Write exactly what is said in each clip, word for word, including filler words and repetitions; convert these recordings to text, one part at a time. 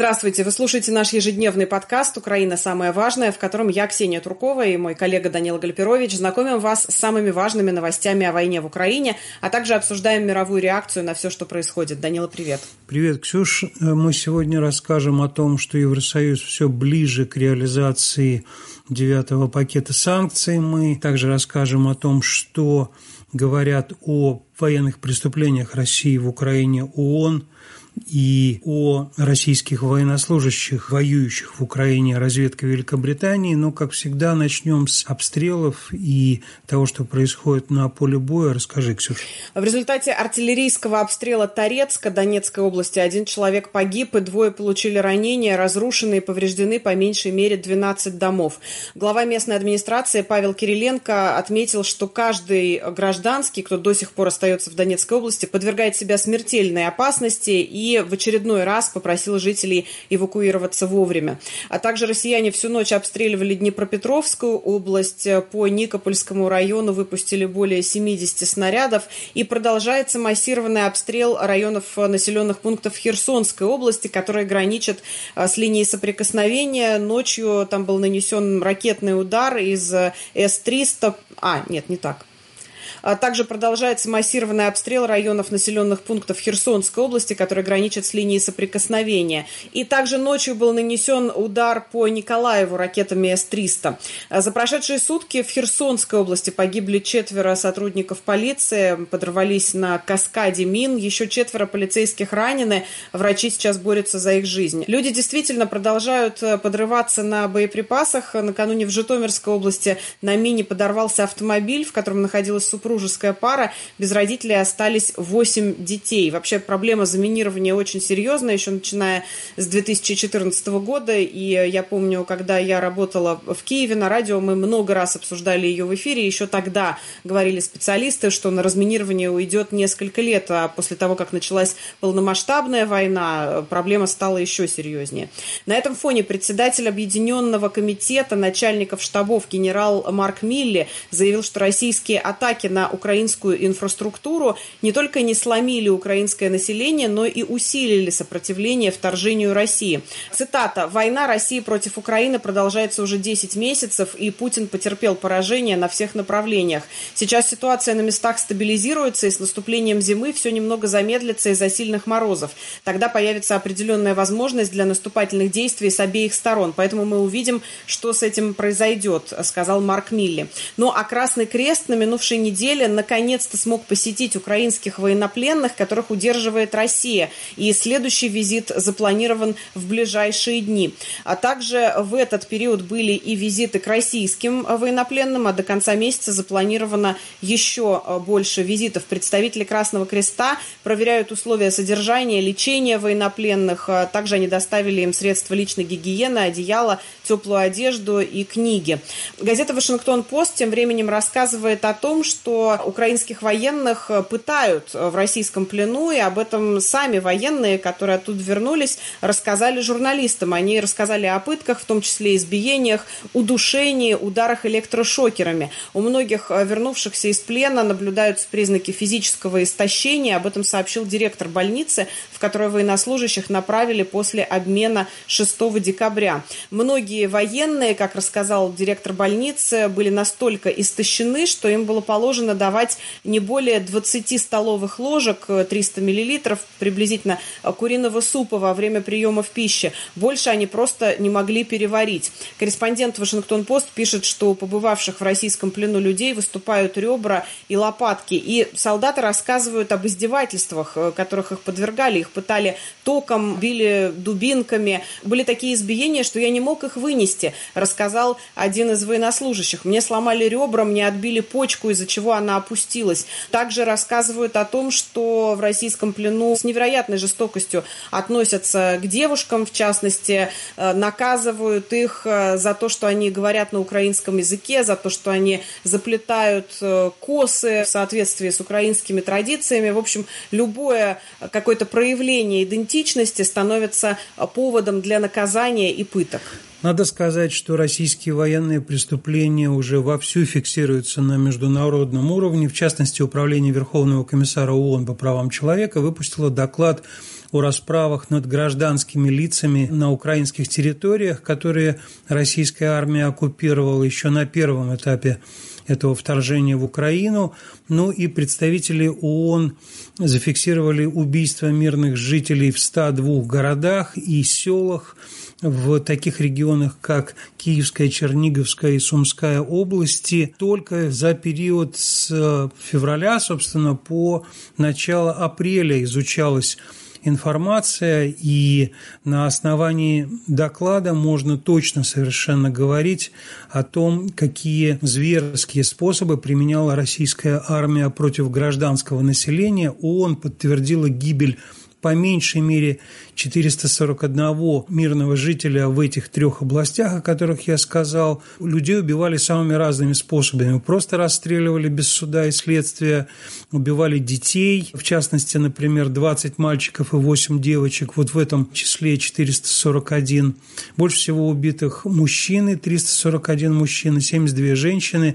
Здравствуйте, вы слушаете наш ежедневный подкаст «Украина. Самое важное», в котором я, Ксения Туркова, и мой коллега Данила Гальперович знакомим вас с самыми важными новостями о войне в Украине, а также обсуждаем мировую реакцию на все, что происходит. Данила, привет. Привет, Ксюш. Мы сегодня расскажем о том, что Евросоюз все ближе к реализации девятого пакета санкций. Мы также расскажем о том, что говорят о военных преступлениях России в Украине ООН и о российских военнослужащих, воюющих в Украине, разведка Великобритании. Но, как всегда, начнем с обстрелов и того, что происходит на поле боя. Расскажи, Ксюша. В результате артиллерийского обстрела Торецка Донецкой области один человек погиб и двое получили ранения, разрушены и повреждены по меньшей мере двенадцать домов. Глава местной администрации Павел Кириленко отметил, что каждый гражданский, кто до сих пор остается в Донецкой области, подвергает себя смертельной опасности и и в очередной раз попросил жителей эвакуироваться вовремя. А также россияне всю ночь обстреливали Днепропетровскую область. По Никопольскому району выпустили более семьдесят снарядов. И продолжается массированный обстрел районов населенных пунктов Херсонской области, которые граничат с линией соприкосновения. Ночью там был нанесен ракетный удар из эс триста. А, нет, не так. Также продолжается массированный обстрел районов населенных пунктов Херсонской области, которые граничат с линией соприкосновения. И также ночью был нанесен удар по Николаеву ракетами эс триста. За прошедшие сутки в Херсонской области погибли четверо сотрудников полиции, подорвались на каскаде мин, еще четверо полицейских ранены, врачи сейчас борются за их жизнь. Люди действительно продолжают подрываться на боеприпасах. Накануне в Житомирской области на мине подорвался автомобиль, в котором находилась супруга. Супружеская пара, без родителей остались восемь детей. Вообще проблема заминирования очень серьезная, еще начиная с две тысячи четырнадцатого года. И я помню, когда я работала в Киеве на радио, мы много раз обсуждали ее в эфире. Еще тогда говорили специалисты, что на разминирование уйдет несколько лет. А после того, как началась полномасштабная война, проблема стала еще серьезнее. На этом фоне председатель Объединенного комитета начальников штабов генерал Марк Милле заявил, что российские атаки на украинскую инфраструктуру не только не сломили украинское население, но и усилили сопротивление вторжению России. Цитата: «Война России против Украины продолжается уже десять месяцев, и Путин потерпел поражение на всех направлениях. Сейчас ситуация на местах стабилизируется, и с наступлением зимы все немного замедлится из-за сильных морозов. Тогда появится определенная возможность для наступательных действий с обеих сторон. Поэтому мы увидим, что с этим произойдет», сказал Марк Милле. Ну а Красный Крест на минувшей неделе наконец-то смог посетить украинских военнопленных, которых удерживает Россия. И следующий визит запланирован в ближайшие дни. А также в этот период были и визиты к российским военнопленным, а до конца месяца запланировано еще больше визитов. Представители Красного Креста проверяют условия содержания, лечения военнопленных. Также они доставили им средства личной гигиены, одеяло, теплую одежду и книги. Газета «Вашингтон-Пост» тем временем рассказывает о том, что украинских военных пытают в российском плену, и об этом сами военные, которые оттуда вернулись, рассказали журналистам. Они рассказали о пытках, в том числе избиениях, удушении, ударах электрошокерами. У многих вернувшихся из плена наблюдаются признаки физического истощения. Об этом сообщил директор больницы, в которую военнослужащих направили после обмена шестого декабря. Многие военные, как рассказал директор больницы, были настолько истощены, что им было положено давать не более двадцати столовых ложек, триста миллилитров приблизительно, куриного супа во время приема в пищи. Больше они просто не могли переварить. Корреспондент «Вашингтон-Пост» пишет, что у побывавших в российском плену людей выступают ребра и лопатки. И солдаты рассказывают об издевательствах, которых их подвергали. Их пытали током, били дубинками. Были такие избиения, что я не мог их вынести, рассказал один из военнослужащих. Мне сломали ребра, мне отбили почку, из-за чего она опустилась. Также рассказывают о том, что в российском плену с невероятной жестокостью относятся к девушкам, в частности, наказывают их за то, что они говорят на украинском языке, за то, что они заплетают косы в соответствии с украинскими традициями. В общем, любое какое-то проявление идентичности становится поводом для наказания и пыток. Надо сказать, что российские военные преступления уже вовсю фиксируются на международном уровне. В частности, Управление Верховного комиссара ООН по правам человека выпустило доклад о расправах над гражданскими лицами на украинских территориях, которые российская армия оккупировала еще на первом этапе этого вторжения в Украину. Ну и представители ООН зафиксировали убийство мирных жителей в ста двух городах и селах в таких регионах, как Киевская, Черниговская и Сумская области, только за период с февраля, собственно, по начало апреля изучалась информация, и на основании доклада можно точно совершенно говорить о том, какие зверские способы применяла российская армия против гражданского населения. ООН подтвердила гибель по меньшей мере четыреста сорок одного мирного жителя в этих трех областях, о которых я сказал. Людей убивали самыми разными способами. Просто расстреливали без суда и следствия, убивали детей, в частности, например, двадцать мальчиков и восемь девочек, вот в этом числе четыреста сорок один. Больше всего убитых мужчины, триста сорок один мужчина, семьдесят две женщины.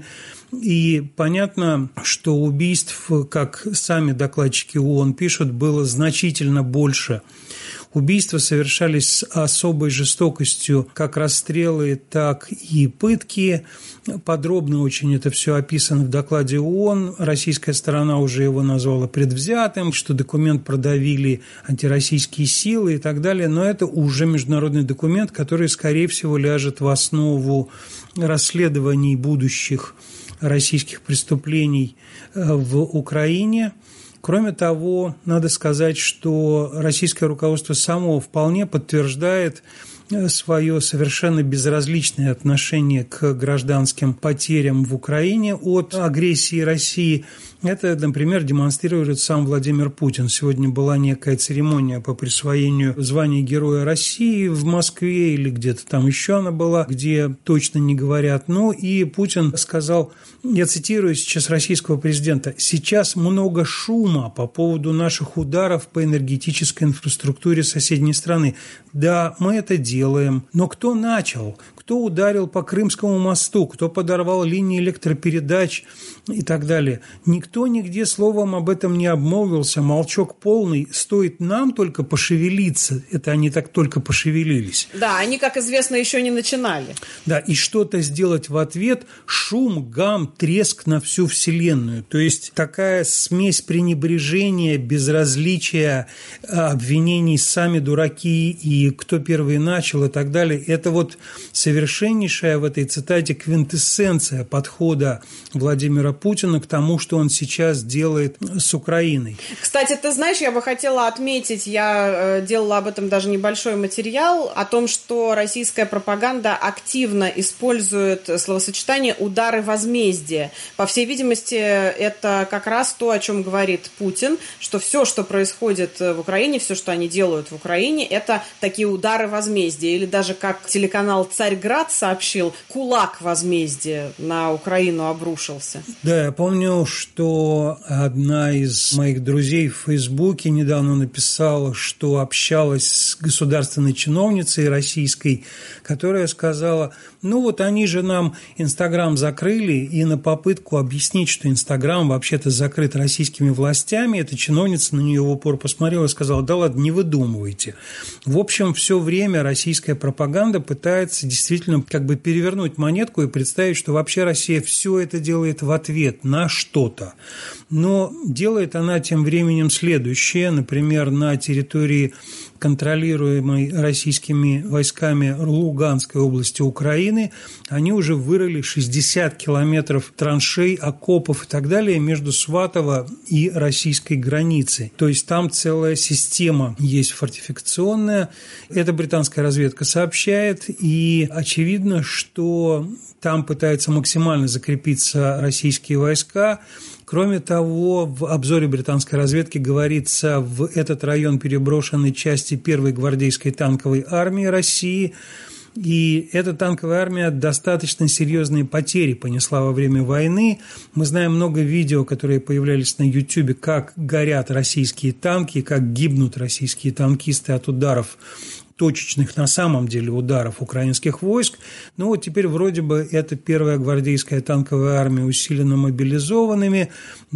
И понятно, что убийств, как сами докладчики ООН пишут, было значительно больше. Убийства совершались с особой жестокостью, как расстрелы, так и пытки. Подробно очень это все описано в докладе ООН. Российская сторона уже его назвала предвзятым, что документ продавили антироссийские силы и так далее. Но это уже международный документ, который, скорее всего, ляжет в основу расследований будущих российских преступлений в Украине. Кроме того, надо сказать, что российское руководство само вполне подтверждает свое совершенно безразличное отношение к гражданским потерям в Украине от агрессии России. Это, например, демонстрирует сам Владимир Путин. Сегодня была некая церемония по присвоению звания Героя России в Москве или где-то там еще она была, где точно не говорят. Ну и Путин сказал, я цитирую сейчас российского президента, «Сейчас много шума по поводу наших ударов по энергетической инфраструктуре соседней страны. Да, мы это делаем. делаем. Но кто начал? Кто ударил по Крымскому мосту? Кто подорвал линии электропередач и так далее? Никто нигде словом об этом не обмолвился. Молчок полный. Стоит нам только пошевелиться. Это они так только пошевелились. Да, они, как известно, еще не начинали. Да, и что-то сделать в ответ – шум, гам, треск на всю Вселенную. То есть такая смесь пренебрежения, безразличия, обвинений «сами дураки» и «кто первый начал» и так далее. Это вот совершеннейшая в этой цитате квинтэссенция подхода Владимира Путина к тому, что он сейчас делает с Украиной. Кстати, ты знаешь, я бы хотела отметить, я делала об этом даже небольшой материал, о том, что российская пропаганда активно использует словосочетание «удары возмездия». По всей видимости, это как раз то, о чем говорит Путин, что все, что происходит в Украине, все, что они делают в Украине, это такие удары возмездия. Или даже, как телеканал «Царьград» сообщил, кулак возмездия на Украину обрушился. Да, я помню, что одна из моих друзей в Фейсбуке недавно написала, что общалась с государственной чиновницей российской, которая сказала, ну вот они же нам Инстаграм закрыли, и на попытку объяснить, что Инстаграм вообще-то закрыт российскими властями, эта чиновница на нее в упор посмотрела и сказала, да ладно, не выдумывайте. В общем, все время российская пропаганда пытается действительно как бы перевернуть монетку и представить, что вообще Россия все это делает в ответ на что-то. Но делает она тем временем следующее. Например, на территории, контролируемой российскими войсками Луганской области Украины, они уже вырыли шестьдесят километров траншей, окопов и так далее между Сватово и российской границей. То есть там целая система есть фортификационная. Это британская разведка сообщает, и очевидно, что там пытаются максимально закрепиться российские войска. Кроме того, в обзоре британской разведки говорится, в этот район переброшены части первой гвардейской танковой армии России, и эта танковая армия достаточно серьезные потери понесла во время войны. Мы знаем много видео, которые появлялись на Ютубе, как горят российские танки, как гибнут российские танкисты от ударов точечных на самом деле ударов украинских войск. Но вот теперь вроде бы это первая гвардейская танковая армия усиленно мобилизованными,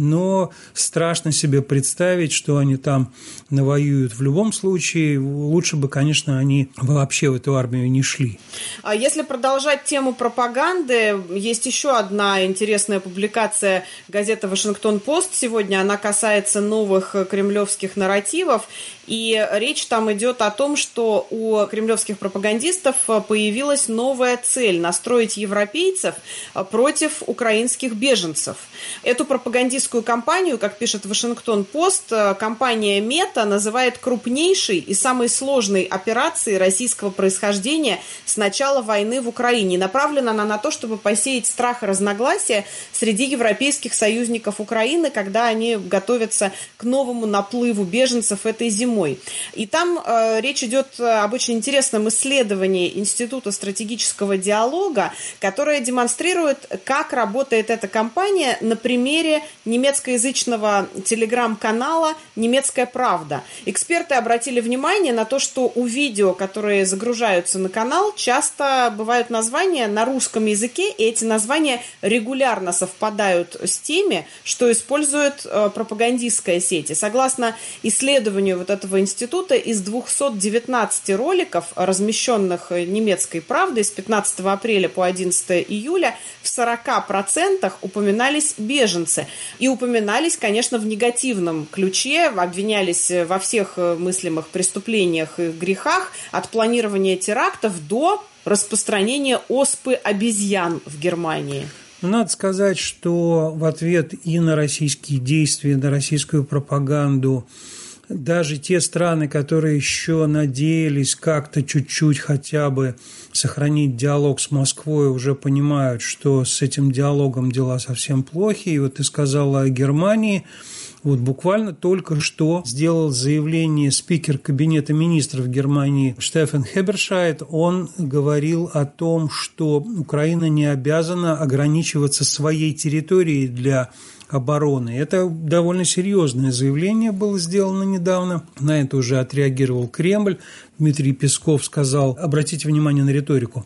но страшно себе представить, что они там навоюют в любом случае. Лучше бы, конечно, они вообще в эту армию не шли. А если продолжать тему пропаганды, есть еще одна интересная публикация газеты «Вашингтон-Пост» сегодня. Она касается новых кремлевских нарративов. И речь там идет о том, что у кремлевских пропагандистов появилась новая цель – настроить европейцев против украинских беженцев. Эту пропагандистскую кампанию, как пишет Вашингтон-Пост, компания Мета называет крупнейшей и самой сложной операцией российского происхождения с начала войны в Украине. Направлена она на то, чтобы посеять страх и разногласия среди европейских союзников Украины, когда они готовятся к новому наплыву беженцев этой зимой. И там э, речь идет об очень интересном исследовании Института стратегического диалога, которое демонстрирует, как работает эта кампания на примере немецкоязычного телеграм-канала «Немецкая правда». Эксперты обратили внимание на то, что у видео, которые загружаются на канал, часто бывают названия на русском языке, и эти названия регулярно совпадают с теми, что использует э, пропагандистская сеть. И согласно исследованию вот этого института, из двухсот девятнадцати роликов, размещенных «Немецкой правдой» с пятнадцатого апреля по одиннадцатого июля, в сорока процентах упоминались беженцы. И упоминались, конечно, в негативном ключе, обвинялись во всех мыслимых преступлениях и грехах, от планирования терактов до распространения оспы обезьян в Германии. Надо сказать, что в ответ и на российские действия, на российскую пропаганду, даже те страны, которые еще надеялись как-то чуть-чуть хотя бы сохранить диалог с Москвой, уже понимают, что с этим диалогом дела совсем плохи. И вот ты сказала о Германии. Вот буквально только что сделал заявление спикер Кабинета министров Германии Штефан Хебершайд. Он говорил о том, что Украина не обязана ограничиваться своей территорией для обороны. Это довольно серьезное заявление было сделано недавно. На это уже отреагировал Кремль. Дмитрий Песков сказал, обратите внимание на риторику,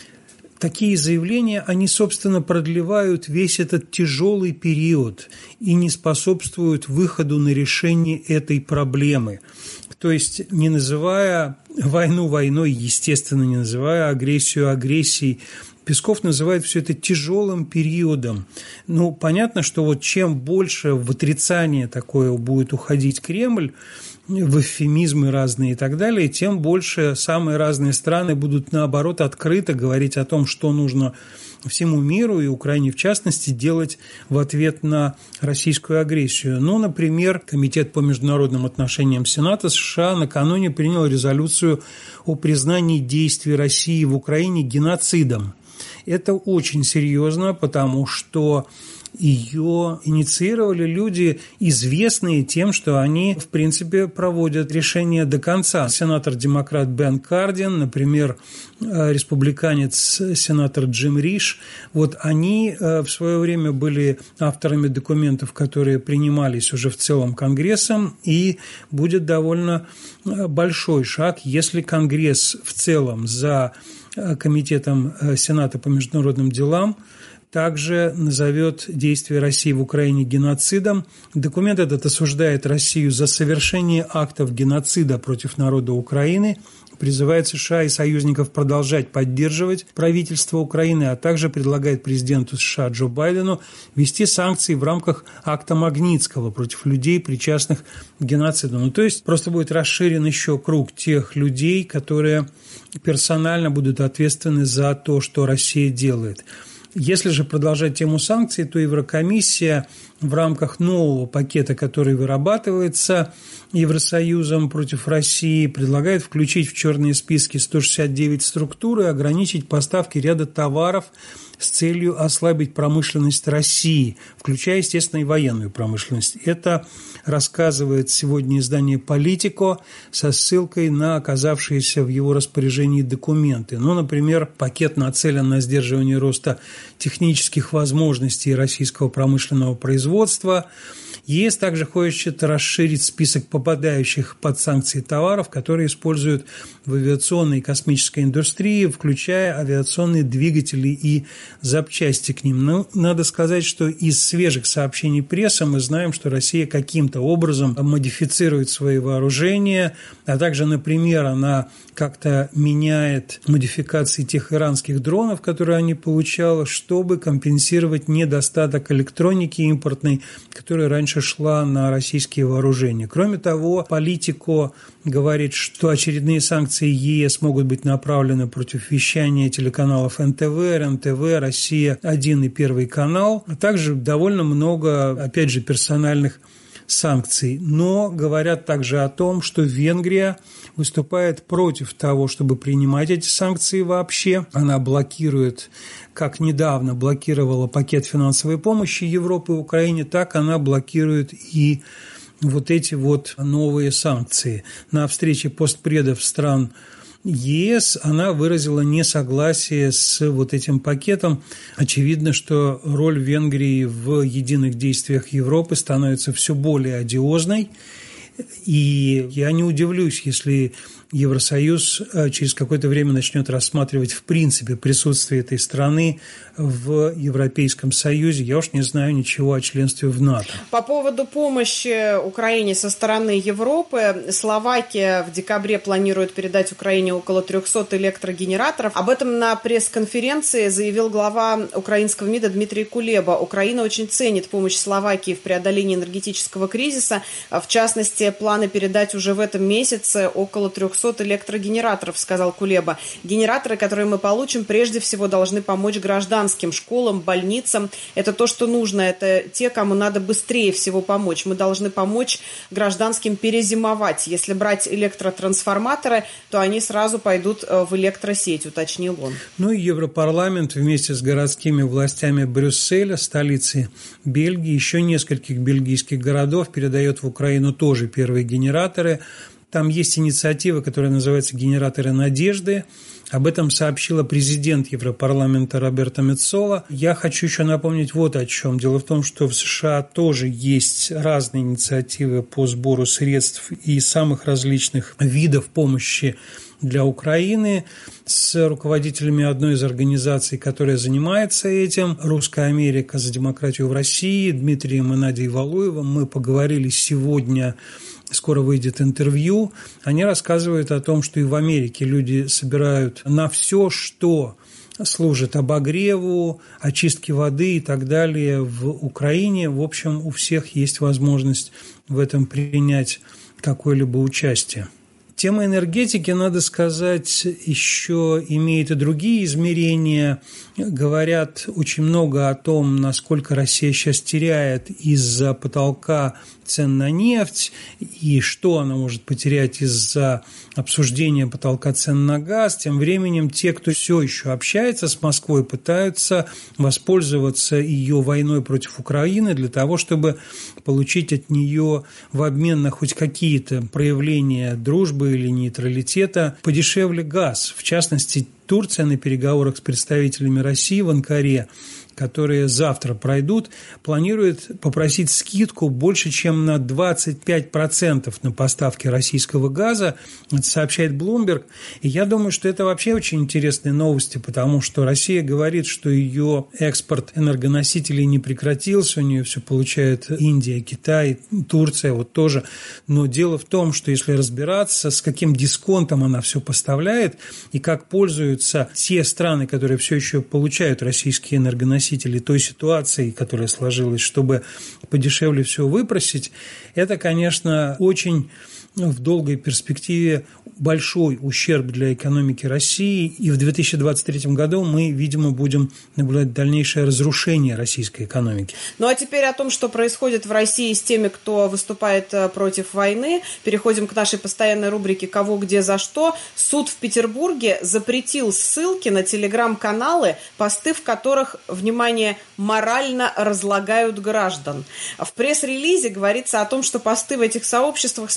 такие заявления, они, собственно, продлевают весь этот тяжелый период и не способствуют выходу на решение этой проблемы. То есть, не называя войну войной, естественно, не называя агрессию агрессией, Песков называет все это тяжелым периодом. Ну, понятно, что вот чем больше в отрицание такое будет уходить Кремль, в эвфемизмы разные и так далее, тем больше самые разные страны будут, наоборот, открыто говорить о том, что нужно всему миру и Украине в частности делать в ответ на российскую агрессию. Ну, например, Комитет по международным отношениям Сената США накануне принял резолюцию о признании действий России в Украине геноцидом. Это очень серьезно, потому что ее инициировали люди, известные тем, что они, в принципе, проводят решение до конца. Сенатор-демократ Бен Кардин, например, республиканец сенатор Джим Риш, вот они в свое время были авторами документов, которые принимались уже в целом Конгрессом, и будет довольно большой шаг, если Конгресс в целом за Комитетом Сената по международным делам также назовет действия России в Украине геноцидом. Документ этот осуждает Россию за совершение актов геноцида против народа Украины, призывает США и союзников продолжать поддерживать правительство Украины, а также предлагает президенту США Джо Байдену ввести санкции в рамках акта Магнитского против людей, причастных к геноциду. Ну, то есть просто будет расширен еще круг тех людей, которые персонально будут ответственны за то, что Россия делает. Если же продолжать тему санкций, то Еврокомиссия в рамках нового пакета, который вырабатывается Евросоюзом против России, предлагает включить в черные списки сто шестьдесят девять структур и ограничить поставки ряда товаров с целью ослабить промышленность России, включая, естественно, и военную промышленность. Это рассказывает сегодня издание «Политико» со ссылкой на оказавшиеся в его распоряжении документы. Ну, например, пакет нацелен на сдерживание роста технических возможностей российского промышленного производства ЕС также хочет расширить список попадающих под санкции товаров, которые используют в авиационной и космической индустрии, включая авиационные двигатели и запчасти к ним. Но надо сказать, что из свежих сообщений прессы мы знаем, что Россия каким-то образом модифицирует свои вооружения, а также, например, она как-то меняет модификации тех иранских дронов, которые они получали, чтобы компенсировать недостаток электроники импортной, которая раньше шла на российские вооружения. Кроме того, Политико говорит, что очередные санкции ЕС могут быть направлены против вещания телеканалов эн тэ вэ, эр эн тэ вэ, Россия один и Первый канал, а также довольно много, опять же, персональных санкций. Но говорят также о том, что Венгрия выступает против того, чтобы принимать эти санкции вообще. Она блокирует, как недавно блокировала пакет финансовой помощи Европы и Украине, так она блокирует и вот эти вот новые санкции. На встрече постпредов стран ЕС она выразила несогласие с вот этим пакетом. Очевидно, что роль Венгрии в единых действиях Европы становится все более одиозной. И я не удивлюсь, если Евросоюз через какое-то время начнет рассматривать в принципе присутствие этой страны в Европейском Союзе. Я уж не знаю ничего о членстве в НАТО. По поводу помощи Украине со стороны Европы, Словакия в декабре планирует передать Украине около триста электрогенераторов. Об этом на пресс-конференции заявил глава украинского МИДа Дмитрий Кулеба. Украина очень ценит помощь Словакии в преодолении энергетического кризиса. В частности, планы передать уже в этом месяце около триста электрогенераторов, сказал Кулеба. Генераторы, которые мы получим, прежде всего должны помочь гражданским, школам, больницам. Это то, что нужно. Это те, кому надо быстрее всего помочь. Мы должны помочь гражданским перезимовать. Если брать электротрансформаторы, то они сразу пойдут в электросеть, уточнил он. Ну и Европарламент вместе с городскими властями Брюсселя, столицы Бельгии, еще нескольких бельгийских городов передает в Украину тоже первые генераторы. Там есть инициатива, которая называется «Генераторы надежды». Об этом сообщила президент Европарламента Роберта Меццола. Я хочу еще напомнить вот о чем. Дело в том, что в США тоже есть разные инициативы по сбору средств и самых различных видов помощи для Украины. С руководителями одной из организаций, которая занимается этим, «Русская Америка за демократию в России», Дмитрием и Надей Валуевым, мы поговорили сегодня. Скоро выйдет интервью. Они рассказывают о том, что и в Америке люди собирают на все, что служит обогреву, очистке воды и так далее. В Украине, в общем, у всех есть возможность в этом принять какое-либо участие. Тема энергетики, надо сказать, еще имеет и другие измерения. Говорят очень много о том, насколько Россия сейчас теряет из-за потолка цен на нефть и что она может потерять из-за обсуждения потолка цен на газ. Тем временем те, кто все еще общается с Москвой, пытаются воспользоваться ее войной против Украины для того, чтобы получить от нее в обмен на хоть какие-то проявления дружбы или нейтралитета подешевле газ. В частности, Турция на переговорах с представителями России в Анкаре, которые завтра пройдут, планирует попросить скидку больше, чем на двадцать пять процентов на поставки российского газа. Это сообщает Bloomberg. И я думаю, что это вообще очень интересные новости, потому что Россия говорит, что ее экспорт энергоносителей не прекратился, у нее все получает Индия, Китай, Турция вот тоже. Но дело в том, что если разбираться, с каким дисконтом она все поставляет и как пользуются те страны, которые все еще получают российские энергоносители, той ситуации, которая сложилась, чтобы подешевле все выпросить, это, конечно, очень в долгой перспективе большой ущерб для экономики России, и в две тысячи двадцать третьем году мы, видимо, будем наблюдать дальнейшее разрушение российской экономики. Ну а теперь о том, что происходит в России с теми, кто выступает против войны. Переходим к нашей постоянной рубрике «Кого, где, за что». Суд в Петербурге запретил ссылки на телеграм-каналы, посты в которых, внимание, морально разлагают граждан. В пресс-релизе говорится о том, что посты в этих сообществах способствуют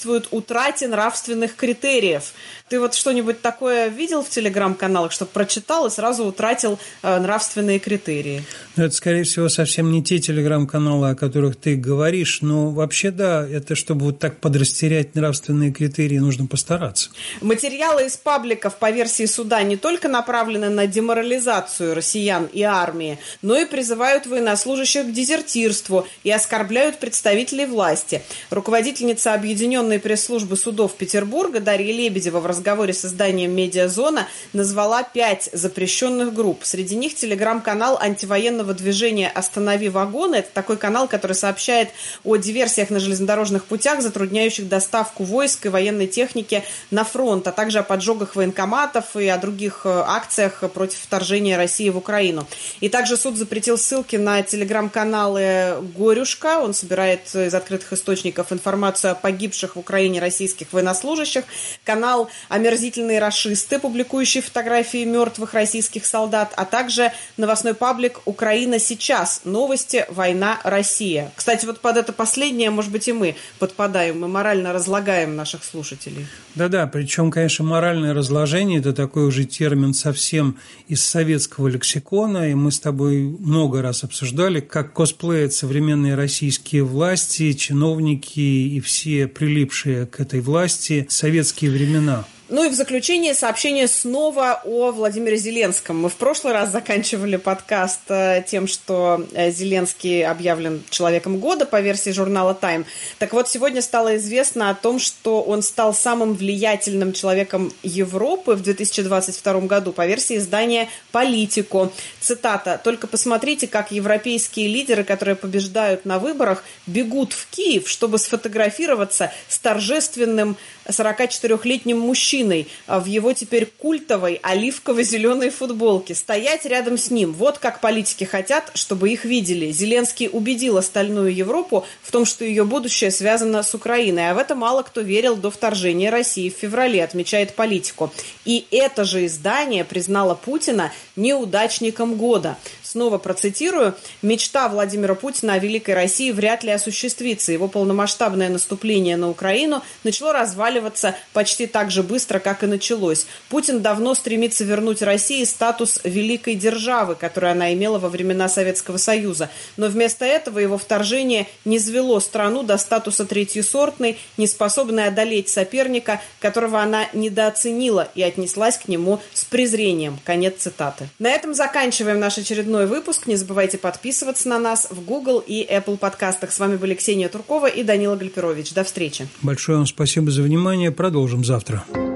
способствуют утрате нравственных критериев. Ты вот что-нибудь такое видел в телеграм-каналах, чтобы прочитал и сразу утратил э, нравственные критерии? Ну, это, скорее всего, совсем не те телеграм-каналы, о которых ты говоришь, но вообще, да, это чтобы вот так подрастерять нравственные критерии, нужно постараться. Материалы из пабликов по версии суда не только направлены на деморализацию россиян и армии, но и призывают военнослужащих к дезертирству и оскорбляют представителей власти. Руководительница Объединенной пресс-службы судов Петербурга Дарья Лебедева в разговоре с изданием «Медиазона» назвала пять запрещенных групп. Среди них телеграм-канал антивоенного движения «Останови вагоны». Это такой канал, который сообщает о диверсиях на железнодорожных путях, затрудняющих доставку войск и военной техники на фронт, а также о поджогах военкоматов и о других акциях против вторжения России в Украину. И также суд запретил ссылки на телеграм-каналы «Горюшка». Он собирает из открытых источников информацию о погибших в Украине российских военнослужащих. Канал «Омерзительные рашисты», публикующий фотографии мертвых российских солдат, а также новостной паблик «Украина сейчас. Новости. Война. Россия». Кстати, вот под это последнее, может быть, и мы подпадаем, мы морально разлагаем наших слушателей. Да-да, причем, конечно, моральное разложение – это такой уже термин совсем из советского лексикона, и мы с тобой много раз обсуждали, как косплеят современные российские власти, чиновники и все прилипшие к этой власти советские времена. Ну и в заключение сообщение снова о Владимире Зеленском. Мы в прошлый раз заканчивали подкаст тем, что Зеленский объявлен человеком года по версии журнала Time. Так вот, сегодня стало известно о том, что он стал самым влиятельным человеком Европы в две тысячи двадцать втором году по версии издания «Политико». Цитата: «Только посмотрите, как европейские лидеры, которые побеждают на выборах, бегут в Киев, чтобы сфотографироваться с торжественным сорокачетырёхлетним мужчиной в его теперь культовой оливково-зеленой футболке. Стоять рядом с ним. Вот как политики хотят, чтобы их видели». Зеленский убедил остальную Европу в том, что ее будущее связано с Украиной. А в это мало кто верил до вторжения России в феврале, отмечает «Политико». И это же издание признало Путина неудачником года. Снова процитирую: «Мечта Владимира Путина о великой России вряд ли осуществится. Его полномасштабное наступление на Украину начало разваливаться почти так же быстро, как и началось. Путин давно стремится вернуть России статус великой державы, которую она имела во времена Советского Союза. Но вместо этого его вторжение низвело страну до статуса третьесортной, неспособной одолеть соперника, которого она недооценила и отнеслась к нему с презрением». Конец цитаты. На этом заканчиваем наш очередной выпуск. Не забывайте подписываться на нас в Google и Apple подкастах. С вами были Ксения Туркова и Данила Гальперович. До встречи. Большое вам спасибо за внимание. Продолжим завтра.